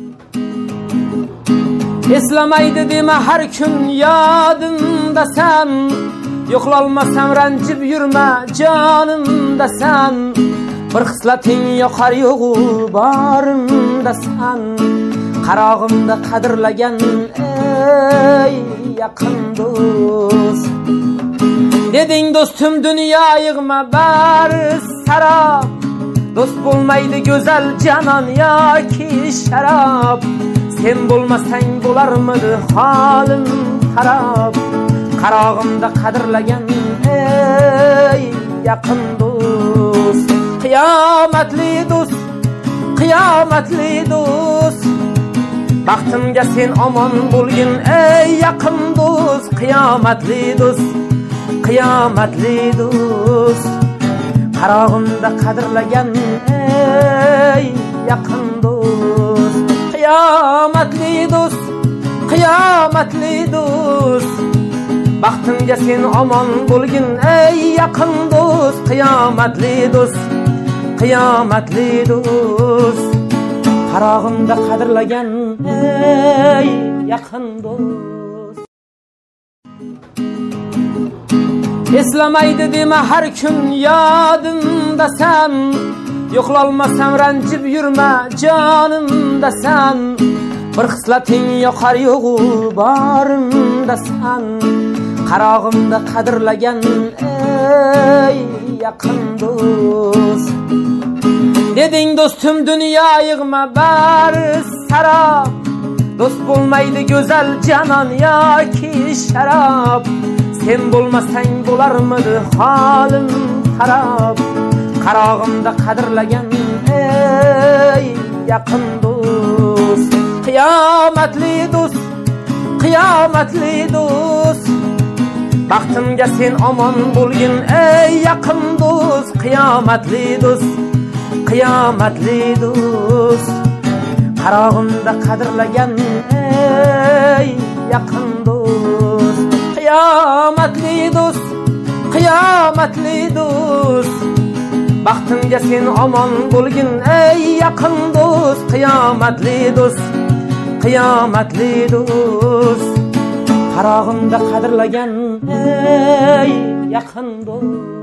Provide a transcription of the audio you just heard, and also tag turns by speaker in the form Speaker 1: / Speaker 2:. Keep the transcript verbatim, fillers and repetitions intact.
Speaker 1: Eslamaydi deme her gün yadımda sen, yo'qolmasam ranjib yurma jonimda sen. Bir xislating yoqar yo'g'u borimda sen. Qarog'imda qadrlagan ey yaqin do'st. Deding do'stim dunyo yig'ma bari sarob. Do'st bo'lmaydi go'zal janon yoki sharob. Sen bo'lmasang bo'larmidi holim xarob. Qarog'imda qadrlagan ey yaqin do'st. Qiyomatli do'st, qiyomatli do'st. Baxtimga sen omon bo'lgin ey yaqin do'st. Qiyomatli do'st, qiyomatli do'st. Qarog'imda qadrlagan ey yaqin do'st. Qiyomatli do'st, qiyomatli do'st. Baxtimga sen omon bo'lgin ey yaqin do'st. Qiyomatli do'st, qiyomatli do'st. Qarog'imda qadrlagan ey yaqin do'st. Eslamaydi deme her gün yadımda sen, yo'qolmasam ranjib yurma jonimda sen. Bir xislating yoqar yo'g'u borimda sen. Qarog'imda qadrlagan ey yaqin do'st. Deding do'stim dunyo yig'ma bari sarob. Do'st bo'lmaydi go'zal janon yoki sharob. Sen bo'lmasang bo'larmidi holim xarob. Qarog'imda qadrlagan ey yaqin do'st. Qiyomatli do'st, qiyomatli do'st. Baxtimga sen omon bo'lgin ey yaqin do'st. Qiyomatli do'st, qiyomatli do'st. Qarog'imda qadrlagan ey yaqin do'st. Qiyomatli do'st, qiyomatli do'st. Baxtimga sen omon bo'lgin ey yaqin do'st. Qiyomatli do'st, qiyomatli do'st. Qarog'imda qadrlagan ey yaqin do'st.